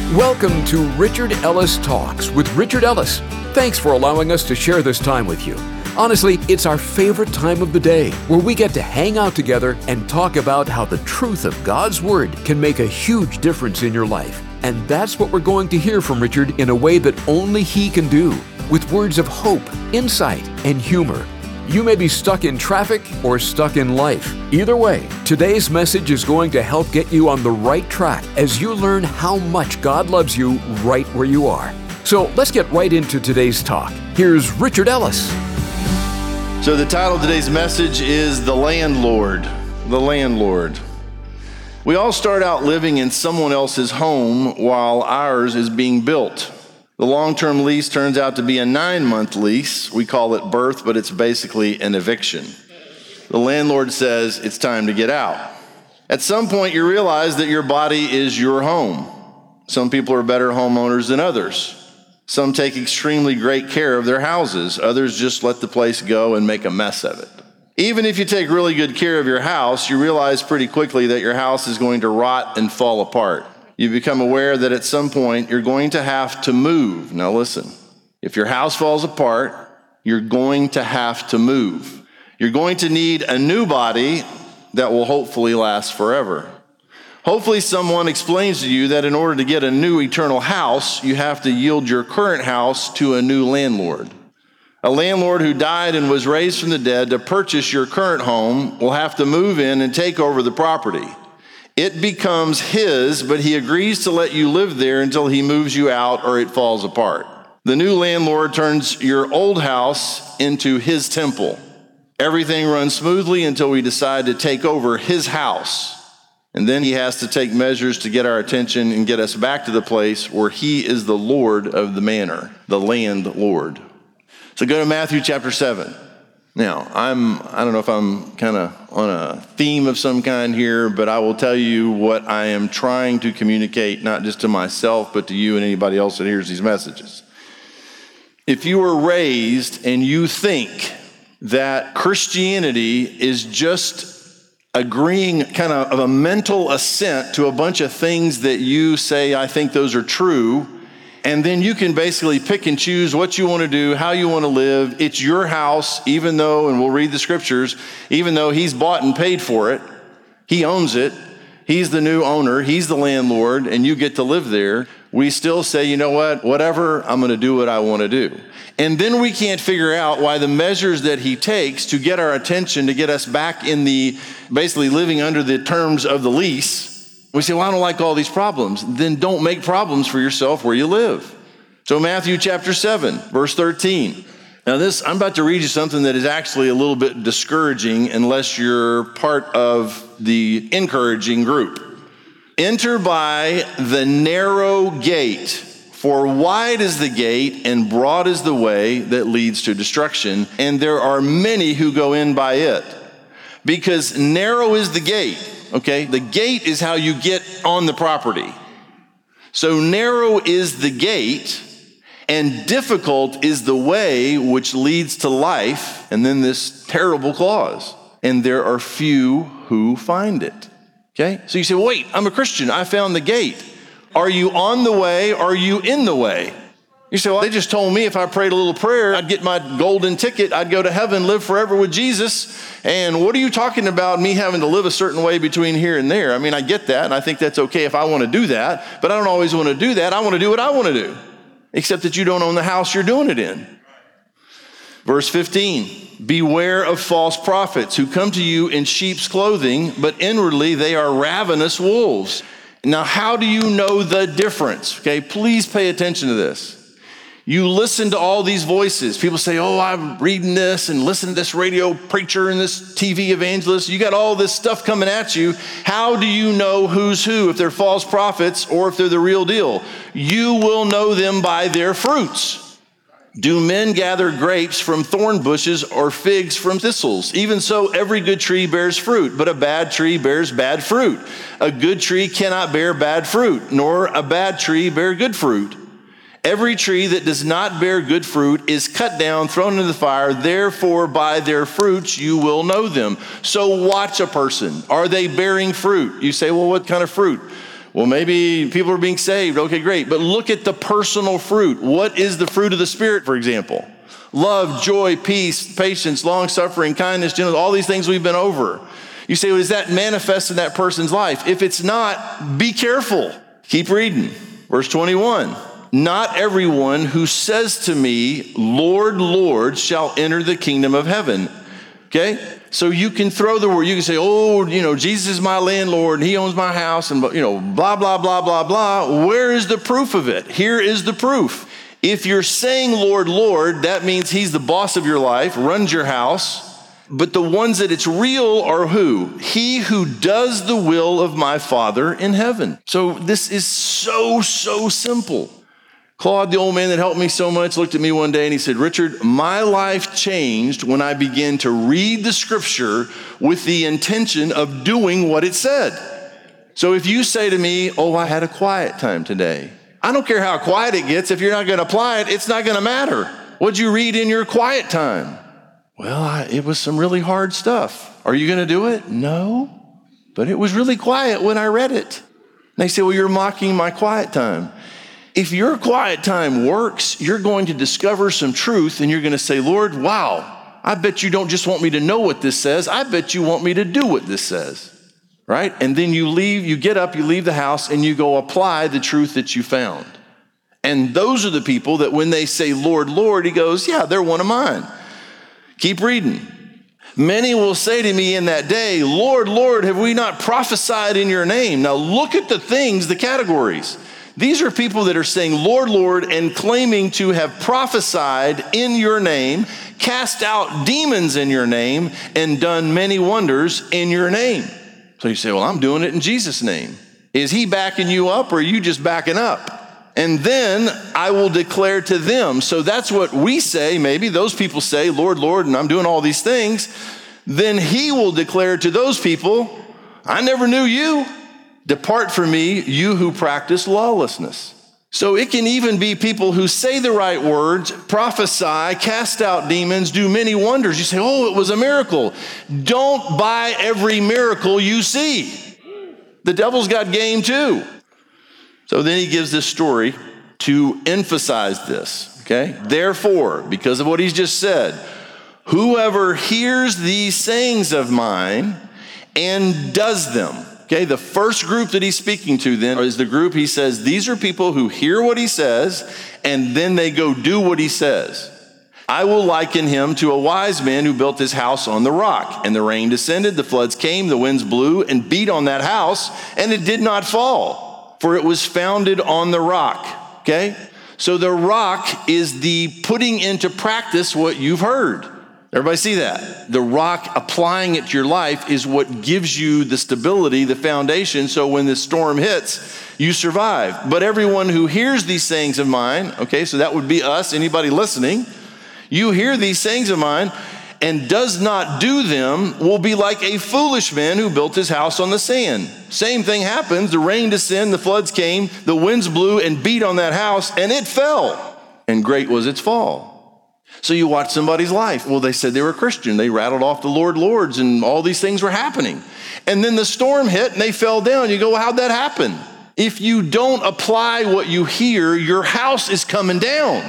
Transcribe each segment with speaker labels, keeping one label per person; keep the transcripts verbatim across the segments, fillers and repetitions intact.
Speaker 1: Welcome to Richard Ellis Talks with Richard Ellis. Thanks for allowing us to share this time with you. Honestly, it's our favorite time of the day where we get to hang out together and talk about how the truth of God's Word can make a huge difference in your life. And that's what we're going to hear from Richard in a way that only he can do, with words of hope, insight, and humor. You may be stuck in traffic or stuck in life. Either way, today's message is going to help get you on the right track as you learn how much God loves you right where you are. So let's get right into today's talk. Here's Richard Ellis.
Speaker 2: So the title of today's message is The Landlord. The Landlord. We all start out living in someone else's home while ours is being built. The long-term lease turns out to be a nine-month lease. We call it birth, but it's basically an eviction. The landlord says it's time to get out. At some point, you realize that your body is your home. Some people are better homeowners than others. Some take extremely great care of their houses. Others just let the place go and make a mess of it. Even if you take really good care of your house, you realize pretty quickly that your house is going to rot and fall apart. You become aware that at some point you're going to have to move. Now listen, if your house falls apart, you're going to have to move. You're going to need a new body that will hopefully last forever. Hopefully someone explains to you that in order to get a new eternal house, you have to yield your current house to a new landlord. A landlord who died and was raised from the dead to purchase your current home will have to move in and take over the property. It becomes his, but he agrees to let you live there until he moves you out or it falls apart. The new landlord turns your old house into his temple. Everything runs smoothly until we decide to take over his house. And then he has to take measures to get our attention and get us back to the place where he is the Lord of the manor, the landlord. So go to Matthew chapter seven. Now, I'm, I don't know if I'm kind of on a theme of some kind here, but I will tell you what I am trying to communicate, not just to myself, but to you and anybody else that hears these messages. If you were raised and you think that Christianity is just agreeing kind of, of a mental assent to a bunch of things that you say, I think those are true, and then you can basically pick and choose what you want to do, how you want to live. It's your house, even though, and we'll read the scriptures, even though he's bought and paid for it, he owns it, he's the new owner, he's the landlord, and you get to live there. We still say, you know what, whatever, I'm going to do what I want to do. And then we can't figure out why the measures that he takes to get our attention, to get us back in the, basically living under the terms of the lease, we say, well, I don't like all these problems. Then don't make problems for yourself where you live. So Matthew chapter seven, verse thirteen. Now this, I'm about to read you something that is actually a little bit discouraging unless you're part of the encouraging group. Enter by the narrow gate, for wide is the gate and broad is the way that leads to destruction, and there are many who go in by it. Because narrow is the gate. Okay, the gate is how you get on the property. So narrow is the gate, and difficult is the way which leads to life, and then this terrible clause, and there are few who find it. Okay, so you say, well, wait, I'm a Christian, I found the gate. Are you on the way, or are you in the way? You say, well, they just told me if I prayed a little prayer, I'd get my golden ticket, I'd go to heaven, live forever with Jesus. And what are you talking about, me having to live a certain way between here and there? I mean, I get that, and I think that's okay if I want to do that, but I don't always want to do that. I want to do what I want to do, except that you don't own the house you're doing it in. Verse fifteen, beware of false prophets who come to you in sheep's clothing, but inwardly they are ravenous wolves. Now, how do you know the difference? Okay, please pay attention to this. You listen to all these voices. People say, oh, I'm reading this and listening to this radio preacher and this T V evangelist. You got all this stuff coming at you. How do you know who's who, if they're false prophets or if they're the real deal? You will know them by their fruits. Do men gather grapes from thorn bushes or figs from thistles? Even so, every good tree bears fruit, but a bad tree bears bad fruit. A good tree cannot bear bad fruit, nor a bad tree bear good fruit. Every tree that does not bear good fruit is cut down, thrown into the fire. Therefore, by their fruits you will know them. So watch a person. Are they bearing fruit? You say, well, what kind of fruit? Well, maybe people are being saved. Okay, great. But look at the personal fruit. What is the fruit of the Spirit, for example? Love, joy, peace, patience, long-suffering, kindness, gentleness, all these things we've been over. You say, well, is that manifest in that person's life? If it's not, be careful. Keep reading. Verse twenty-one. Not everyone who says to me, Lord, Lord, shall enter the kingdom of heaven. Okay? So you can throw the word. You can say, oh, you know, Jesus is my landlord and he owns my house and, you know, blah, blah, blah, blah, blah. Where is the proof of it? Here is the proof. If you're saying, Lord, Lord, that means he's the boss of your life, runs your house. But the ones that it's real are who? He who does the will of my Father in heaven. So this is so, so simple. Claude, the old man that helped me so much, looked at me one day and he said, Richard, my life changed when I began to read the scripture with the intention of doing what it said. So if you say to me, oh, I had a quiet time today. I don't care how quiet it gets. If you're not going to apply it, it's not going to matter. What'd you read in your quiet time? Well, I, it was some really hard stuff. Are you going to do it? No, but it was really quiet when I read it. And they say, well, you're mocking my quiet time. If your quiet time works, you're going to discover some truth and you're going to say, Lord, wow, I bet you don't just want me to know what this says. I bet you want me to do what this says, right? And then you leave, you get up, you leave the house and you go apply the truth that you found. And those are the people that when they say, Lord, Lord, he goes, yeah, they're one of mine. Keep reading. Many will say to me in that day, Lord, Lord, have we not prophesied in your name? Now look at the things, the categories. These are people that are saying, Lord, Lord, and claiming to have prophesied in your name, cast out demons in your name, and done many wonders in your name. So you say, well, I'm doing it in Jesus' name. Is he backing you up or are you just backing up? And then I will declare to them. So that's what we say. Maybe those people say, Lord, Lord, and I'm doing all these things. Then he will declare to those people, I never knew you. Depart from me, you who practice lawlessness. So it can even be people who say the right words, prophesy, cast out demons, do many wonders. You say, oh, it was a miracle. Don't buy every miracle you see. The devil's got game too. So then he gives this story to emphasize this, okay? Therefore, because of what he's just said, whoever hears these sayings of mine and does them. Okay, the first group that he's speaking to then is the group he says, these are people who hear what he says and then they go do what he says. I will liken him to a wise man who built his house on the rock, and the rain descended, the floods came, the winds blew and beat on that house, and it did not fall, for it was founded on the rock. Okay, so the rock is the putting into practice what you've heard. Everybody see that? The rock, applying it to your life, is what gives you the stability, the foundation, so when the storm hits, you survive. But everyone who hears these sayings of mine, okay, so that would be us, anybody listening, you hear these sayings of mine and does not do them will be like a foolish man who built his house on the sand. Same thing happens. The rain descended, the floods came, the winds blew and beat on that house, and it fell, and great was its fall. So you watch somebody's life. Well, they said they were a Christian. They rattled off the Lord, Lords, and all these things were happening. And then the storm hit and they fell down. You go, well, how'd that happen? If you don't apply what you hear, your house is coming down.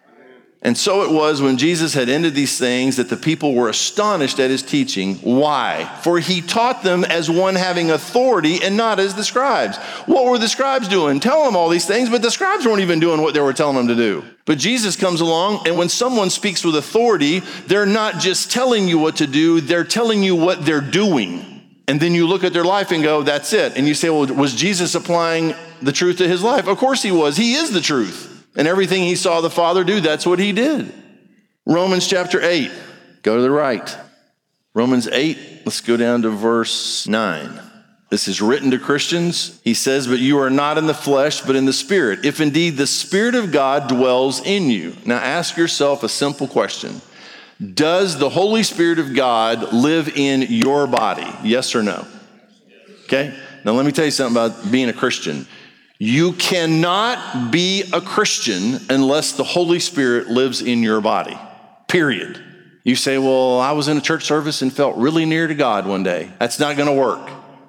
Speaker 2: And so it was when Jesus had ended these things that the people were astonished at his teaching. Why? For he taught them as one having authority and not as the scribes. What were the scribes doing? Telling them all these things, but the scribes weren't even doing what they were telling them to do. But Jesus comes along, and when someone speaks with authority, they're not just telling you what to do, they're telling you what they're doing. And then you look at their life and go, that's it. And you say, well, was Jesus applying the truth to his life? Of course he was. He is the truth. And everything he saw the Father do, that's what he did. Romans chapter eight, go to the right. Romans eight, let's go down to verse nine. This is written to Christians. He says, but you are not in the flesh, but in the Spirit, if indeed the Spirit of God dwells in you. Now ask yourself a simple question. Does the Holy Spirit of God live in your body? Yes or no? Okay, now let me tell you something about being a Christian. You cannot be a Christian unless the Holy Spirit lives in your body, period. You say, well, I was in a church service and felt really near to God one day. That's not going to work.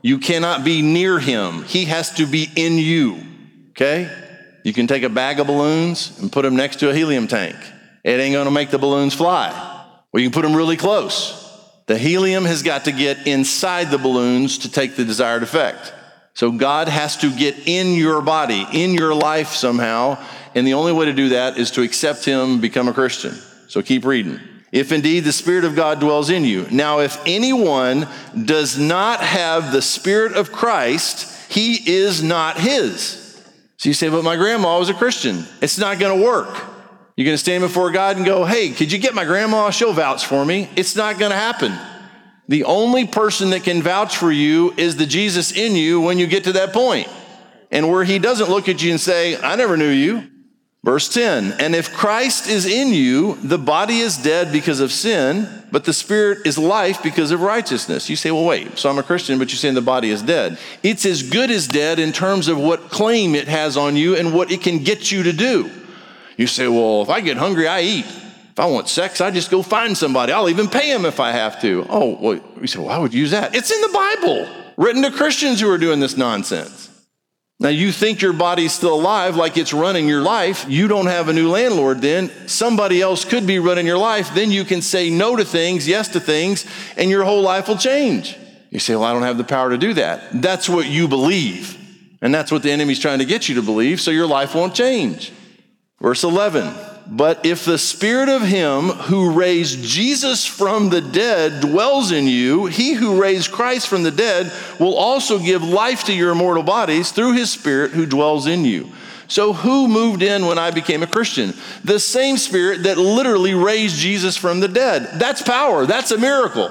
Speaker 2: You cannot be near him. He has to be in you, okay? You can take a bag of balloons and put them next to a helium tank. It ain't gonna make the balloons fly. Well, you can put them really close. The helium has got to get inside the balloons to take the desired effect. So God has to get in your body, in your life somehow, and the only way to do that is to accept him, become a Christian. So keep reading. If indeed the Spirit of God dwells in you. Now, if anyone does not have the Spirit of Christ, he is not his. So you say, but my grandma was a Christian. It's not gonna work. You're gonna stand before God and go, hey, could you get my grandma? She'll vouch for me. It's not gonna happen. The only person that can vouch for you is the Jesus in you when you get to that point. And where he doesn't look at you and say, I never knew you. Verse ten, and if Christ is in you, the body is dead because of sin, but the spirit is life because of righteousness. You say, well, wait, so I'm a Christian, but you're saying the body is dead. It's as good as dead in terms of what claim it has on you and what it can get you to do. You say, well, if I get hungry, I eat. If I want sex, I just go find somebody. I'll even pay him if I have to. Oh, well, you say, well, why would you use that? It's in the Bible, written to Christians who are doing this nonsense. Now, you think your body's still alive, like it's running your life. You don't have a new landlord then. Somebody else could be running your life. Then you can say no to things, yes to things, and your whole life will change. You say, well, I don't have the power to do that. That's what you believe. And that's what the enemy's trying to get you to believe, so your life won't change. Verse eleven. But if the spirit of him who raised Jesus from the dead dwells in you, he who raised Christ from the dead will also give life to your mortal bodies through his spirit who dwells in you. So who moved in when I became a Christian? The same spirit that literally raised Jesus from the dead. That's power. That's a miracle.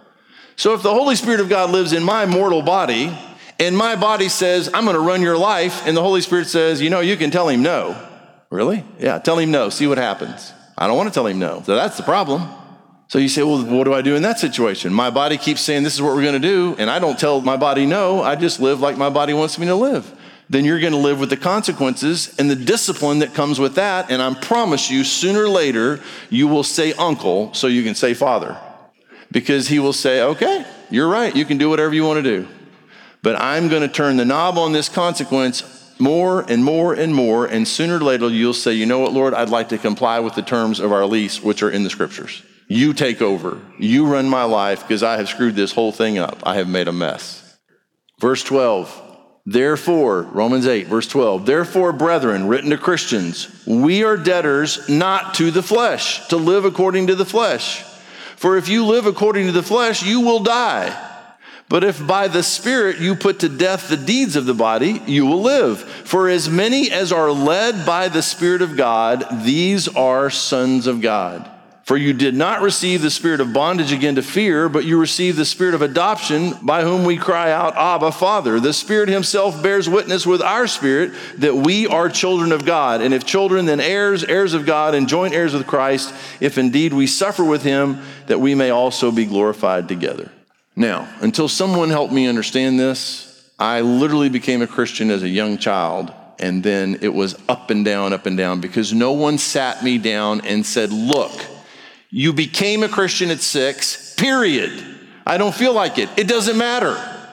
Speaker 2: So if the Holy Spirit of God lives in my mortal body and my body says, I'm going to run your life, and the Holy Spirit says, you know, you can tell him no. Really? Yeah, tell him no, see what happens. I don't want to tell him no. So that's the problem. So you say, well, what do I do in that situation? My body keeps saying this is what we're going to do, and I don't tell my body no, I just live like my body wants me to live. Then you're going to live with the consequences and the discipline that comes with that, and I promise you, sooner or later, you will say uncle so you can say father. Because he will say, okay, you're right, you can do whatever you want to do. But I'm going to turn the knob on this consequence more and more and more, and sooner or later you'll say, you know what, Lord, I'd like to comply with the terms of our lease, which are in the scriptures. You take over. You run my life because I have screwed this whole thing up. I have made a mess. Verse twelve, therefore, Romans eight, verse twelve, therefore, brethren, written to Christians, we are debtors not to the flesh, to live according to the flesh. For if you live according to the flesh, you will die. But if by the Spirit you put to death the deeds of the body, you will live. For as many as are led by the Spirit of God, these are sons of God. For you did not receive the spirit of bondage again to fear, but you received the spirit of adoption, by whom we cry out, Abba, Father. The Spirit himself bears witness with our spirit that we are children of God. And if children, then heirs, heirs of God, and joint heirs with Christ, if indeed we suffer with him, that we may also be glorified together. Now, until someone helped me understand this, I literally became a Christian as a young child, and then it was up and down, up and down, because no one sat me down and said, look, you became a Christian at six, period. I don't feel like it. It doesn't matter.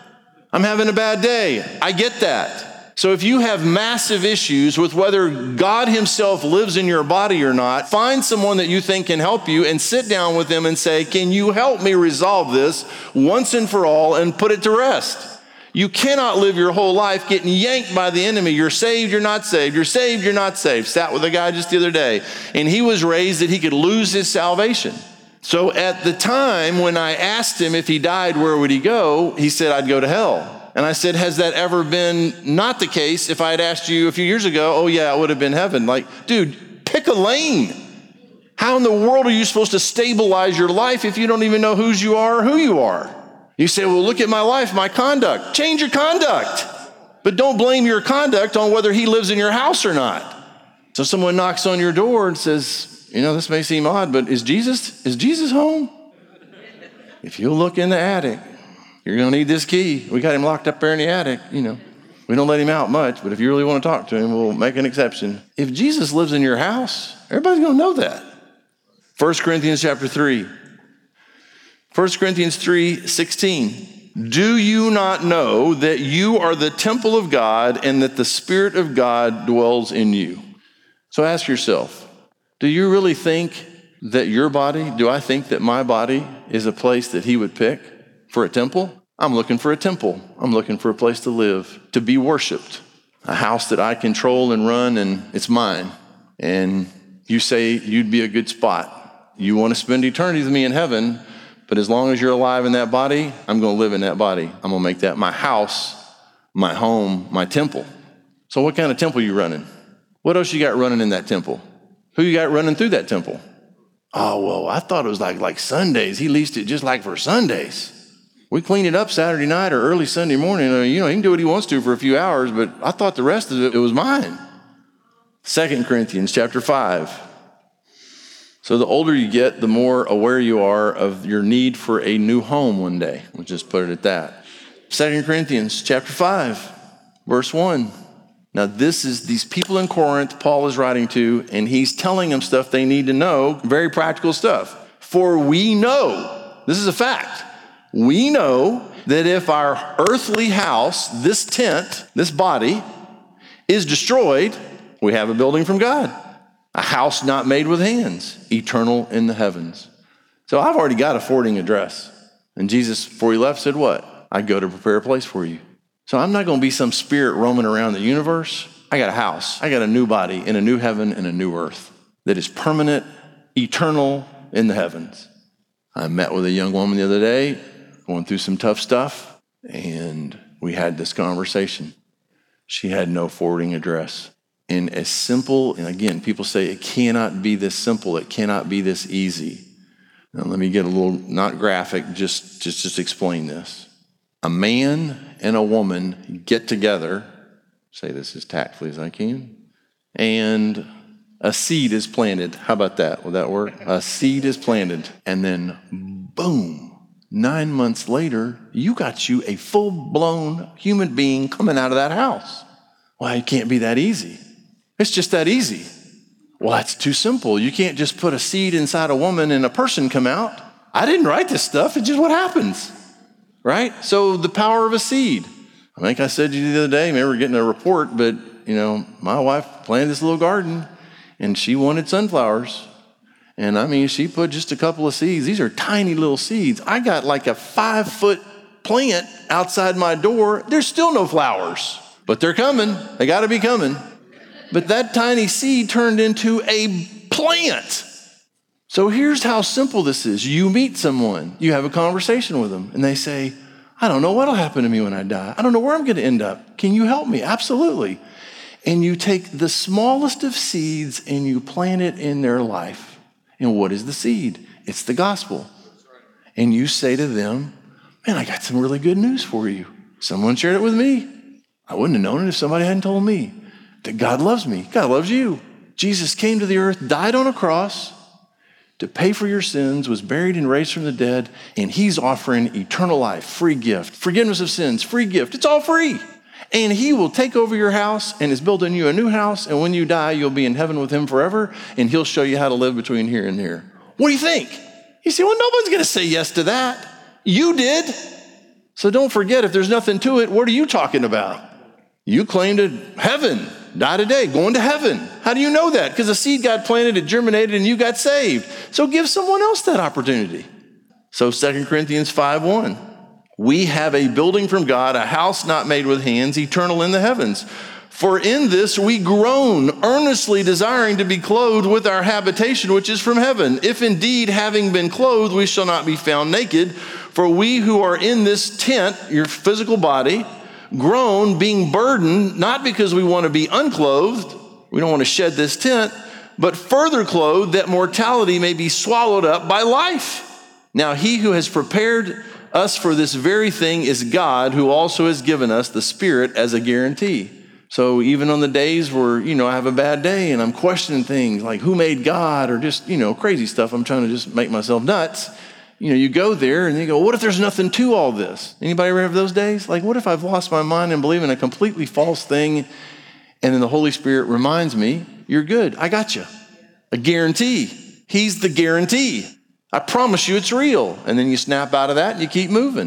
Speaker 2: I'm having a bad day. I get that. So if you have massive issues with whether God himself lives in your body or not, find someone that you think can help you and sit down with them and say, can you help me resolve this once and for all and put it to rest? You cannot live your whole life getting yanked by the enemy. You're saved, you're not saved. You're saved, you're not saved. Sat with a guy just the other day, and he was raised that he could lose his salvation. So at the time when I asked him if he died, where would he go? He said, I'd go to hell. And I said, has that ever been not the case? If I had asked you a few years ago, oh yeah, it would have been heaven. Like, dude, pick a lane. How in the world are you supposed to stabilize your life if you don't even know whose you are or who you are? You say, well, look at my life, my conduct. Change your conduct. But don't blame your conduct on whether he lives in your house or not. So someone knocks on your door and says, you know, this may seem odd, but is Jesus, is Jesus home? If you look in the attic, you're going to need this key. We got him locked up there in the attic, you know. We don't let him out much, but if you really want to talk to him, we'll make an exception. If Jesus lives in your house, everybody's going to know that. First Corinthians chapter three. First Corinthians three sixteen. Do you not know that you are the temple of God and that the Spirit of God dwells in you? So ask yourself, do you really think that your body, do I think that my body is a place that he would pick for a temple? I'm looking for a temple. I'm looking for a place to live, to be worshiped, a house that I control and run, and it's mine. And you say you'd be a good spot. You want to spend eternity with me in heaven, but as long as you're alive in that body, I'm going to live in that body. I'm going to make that my house, my home, my temple. So what kind of temple you running? What else you got running in that temple? Who you got running through that temple? Oh, well, I thought it was like, like Sundays. He leased it just like for Sundays. We clean it up Saturday night or early Sunday morning. You know, he can do what he wants to for a few hours, but I thought the rest of it, it was mine. Second Corinthians chapter five. So the older you get, the more aware you are of your need for a new home one day. We'll just put it at that. Second Corinthians chapter five, verse one. Now this is these people in Corinth Paul is writing to, and he's telling them stuff they need to know, very practical stuff. For we know, this is a fact, we know that if our earthly house, this tent, this body, is destroyed, we have a building from God. A house not made with hands, eternal in the heavens. So I've already got a forwarding address. And Jesus, before he left, said what? I go to prepare a place for you. So I'm not going to be some spirit roaming around the universe. I got a house. I got a new body in a new heaven and a new earth that is permanent, eternal in the heavens. I met with a young woman the other day, going through some tough stuff, and we had this conversation. She had no forwarding address. And as simple, and again, people say it cannot be this simple, it cannot be this easy. Now let me get a little, not graphic, just, just, just explain this. A man and a woman get together, say this as tactfully as I can, and a seed is planted. How about that? Would that work? A seed is planted, and then boom, nine months later, you got you a full-blown human being coming out of that house. Well, it can't be that easy. It's just that easy. Well, that's too simple. You can't just put a seed inside a woman and a person come out. I didn't write this stuff. It's just what happens, right? So the power of a seed. I think I said to you the other day, maybe we're getting a report, but, you know, my wife planted this little garden, and she wanted sunflowers. And, I mean, she put just a couple of seeds. These are tiny little seeds. I got like a five-foot plant outside my door. There's still no flowers, but they're coming. They got to be coming. But that tiny seed turned into a plant. So here's how simple this is. You meet someone, you have a conversation with them, and they say, I don't know what'll happen to me when I die. I don't know where I'm going to end up. Can you help me? Absolutely. And you take the smallest of seeds and you plant it in their life. And what is the seed? It's the gospel. And you say to them, man, I got some really good news for you. Someone shared it with me. I wouldn't have known it if somebody hadn't told me. That God loves me. God loves you. Jesus came to the earth, died on a cross to pay for your sins, was buried and raised from the dead, and he's offering eternal life, free gift, forgiveness of sins, free gift. It's all free. And he will take over your house and is building you a new house, and when you die, you'll be in heaven with him forever, and he'll show you how to live between here and there. What do you think? You say, well, nobody's going to say yes to that. You did. So don't forget, if there's nothing to it, what are you talking about? You claimed it heaven. Die today, going to heaven. How do you know that? Because a seed got planted, it germinated, and you got saved. So give someone else that opportunity. So Second Corinthians five one, we have a building from God, a house not made with hands, eternal in the heavens. For in this we groan, earnestly desiring to be clothed with our habitation, which is from heaven. If indeed, having been clothed, we shall not be found naked. For we who are in this tent, your physical body, groan, being burdened, not because we want to be unclothed, we don't want to shed this tent, but further clothed that mortality may be swallowed up by life. Now he who has prepared us for this very thing is God, who also has given us the Spirit as a guarantee. So even on the days where, you know, I have a bad day and I'm questioning things like who made God or just, you know, crazy stuff, I'm trying to just make myself nuts. You know, you go there and you go, what if there's nothing to all this? Anybody ever have those days? Like, what if I've lost my mind and believe in a completely false thing, and then the Holy Spirit reminds me, you're good. I got you. A guarantee. He's the guarantee. I promise you it's real. And then you snap out of that and you keep moving.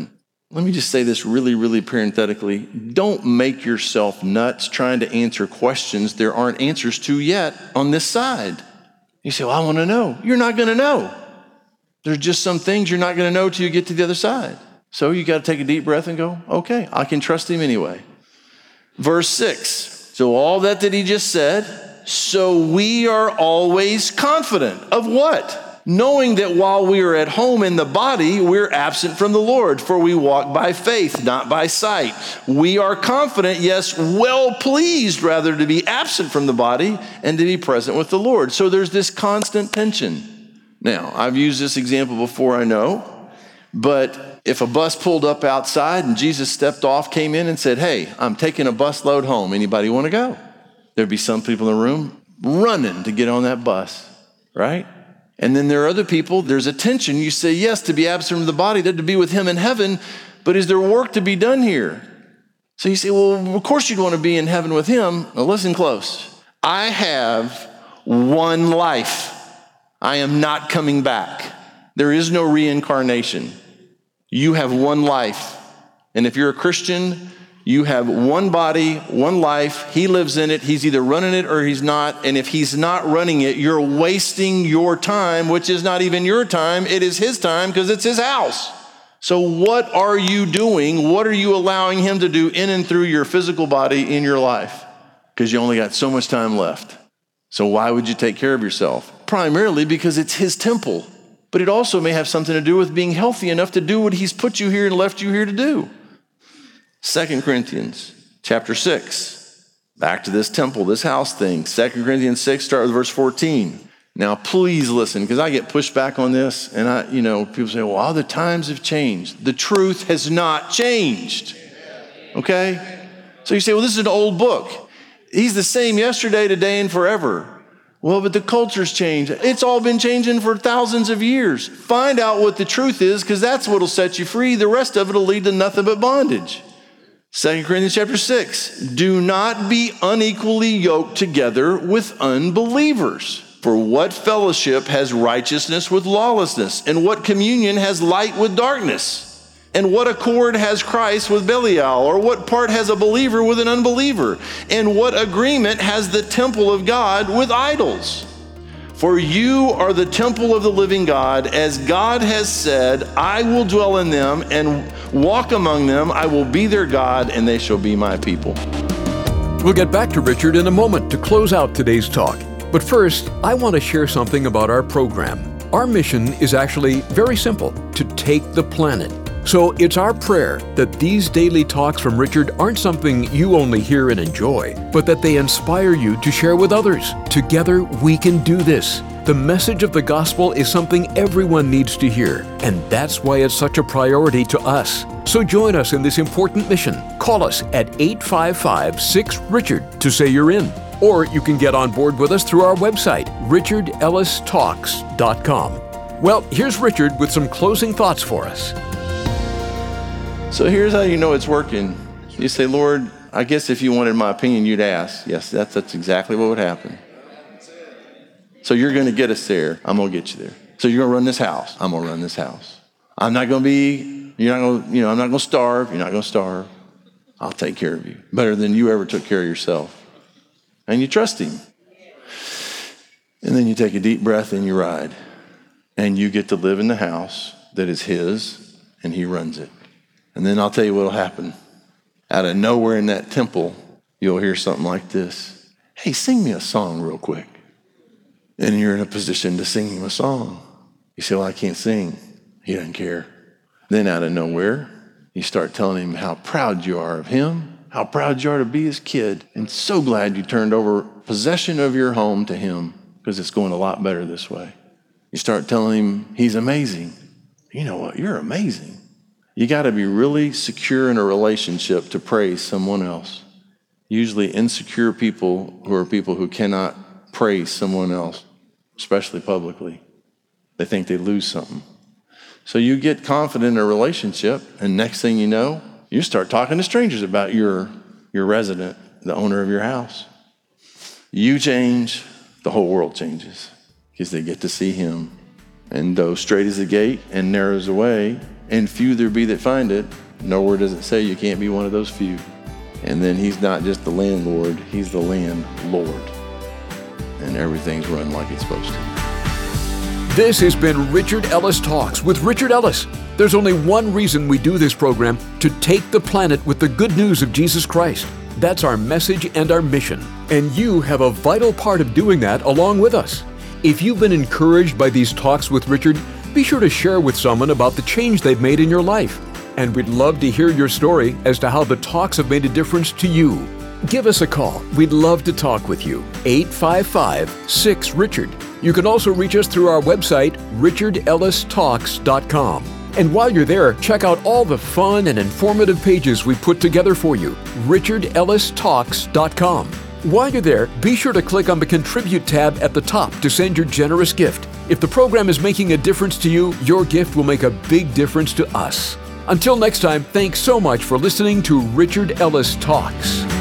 Speaker 2: Let me just say this really, really parenthetically. Don't make yourself nuts trying to answer questions there aren't answers to yet on this side. You say, well, I want to know. You're not going to know. There's just some things you're not going to know till you get to the other side. So you got to take a deep breath and go, okay, I can trust him anyway. Verse six. So all that that he just said, so we are always confident of what? Knowing that while we are at home in the body, we're absent from the Lord, for we walk by faith, not by sight. We are confident, yes, well pleased rather to be absent from the body and to be present with the Lord. So there's this constant tension. Now, I've used this example before, I know, but if a bus pulled up outside and Jesus stepped off, came in and said, hey, I'm taking a bus load home. Anybody want to go? There'd be some people in the room running to get on that bus, right? And then there are other people, there's a tension. You say yes to be absent from the body, that to be with him in heaven, but is there work to be done here? So you say, well, of course you'd want to be in heaven with him. Now listen close. I have one life. I am not coming back. There is no reincarnation. You have one life. And if you're a Christian, you have one body, one life. He lives in it. He's either running it or he's not. And if he's not running it, you're wasting your time, which is not even your time. It is his time because it's his house. So what are you doing? What are you allowing him to do in and through your physical body in your life? Because you only got so much time left. So why would you take care of yourself? Primarily because it's his temple. But it also may have something to do with being healthy enough to do what he's put you here and left you here to do. Second Corinthians chapter six, back to this temple, this house thing. Second Corinthians six, start with verse fourteen. Now, please listen, because I get pushed back on this, and I, you know, people say, well, the times have changed. The truth has not changed, okay? So you say, well, this is an old book. He's the same yesterday, today, and forever. Well, but the culture's changed. It's all been changing for thousands of years. Find out what the truth is, because that's what will set you free. The rest of it will lead to nothing but bondage. Second Corinthians chapter six, do not be unequally yoked together with unbelievers. For what fellowship has righteousness with lawlessness? And what communion has light with darkness? And what accord has Christ with Belial? Or what part has a believer with an unbeliever? And what agreement has the temple of God with idols? For you are the temple of the living God, as God has said, I will dwell in them and walk among them. I will be their God, and they shall be my people.
Speaker 1: We'll get back to Richard in a moment to close out today's talk. But first, I want to share something about our program. Our mission is actually very simple, to take the planet. So it's our prayer that these daily talks from Richard aren't something you only hear and enjoy, but that they inspire you to share with others. Together, we can do this. The message of the gospel is something everyone needs to hear, and that's why it's such a priority to us. So join us in this important mission. Call us at eight five five, six, Richard to say you're in. Or you can get on board with us through our website, richard ellis talks dot com. Well, here's Richard with some closing thoughts for us.
Speaker 2: So here's how you know it's working. You say, Lord, I guess if you wanted my opinion, you'd ask. Yes, that's, that's exactly what would happen. So you're going to get us there. I'm going to get you there. So you're going to run this house. I'm going to run this house. I'm not going to be, you're not going to, you know, I'm not going to starve. You're not going to starve. I'll take care of you better than you ever took care of yourself. And you trust him. And then you take a deep breath and you ride. And you get to live in the house that is his, and he runs it. And then I'll tell you what will happen. Out of nowhere in that temple, you'll hear something like this. Hey, sing me a song real quick. And you're in a position to sing him a song. You say, well, I can't sing. He doesn't care. Then out of nowhere, you start telling him how proud you are of him, how proud you are to be his kid, and so glad you turned over possession of your home to him, because it's going a lot better this way. You start telling him he's amazing. You know what? You're amazing. You got to be really secure in a relationship to praise someone else. Usually insecure people who are people who cannot praise someone else, especially publicly. They think they lose something. So you get confident in a relationship, and next thing you know, you start talking to strangers about your, your resident, the owner of your house. You change, the whole world changes, because they get to see him. And though straight is the gate and narrow is the way, and few there be that find it, Nowhere does it say you can't be one of those few. And then he's not just the landlord, he's the landlord. And everything's run like it's supposed to.
Speaker 1: This has been Richard Ellis Talks with Richard Ellis. There's only one reason we do this program: to take the planet with the good news of Jesus Christ. That's our message and our mission. And you have a vital part of doing that along with us. If you've been encouraged by these talks with Richard, be sure to share with someone about the change they've made in your life. And we'd love to hear your story as to how the talks have made a difference to you. Give us a call. We'd love to talk with you. eight five five, six, Richard. You can also reach us through our website, richard ellis talks dot com. And while you're there, check out all the fun and informative pages we put together for you, richard ellis talks dot com. While you're there, be sure to click on the Contribute tab at the top to send your generous gift. If the program is making a difference to you, your gift will make a big difference to us. Until next time, thanks so much for listening to Richard Ellis Talks.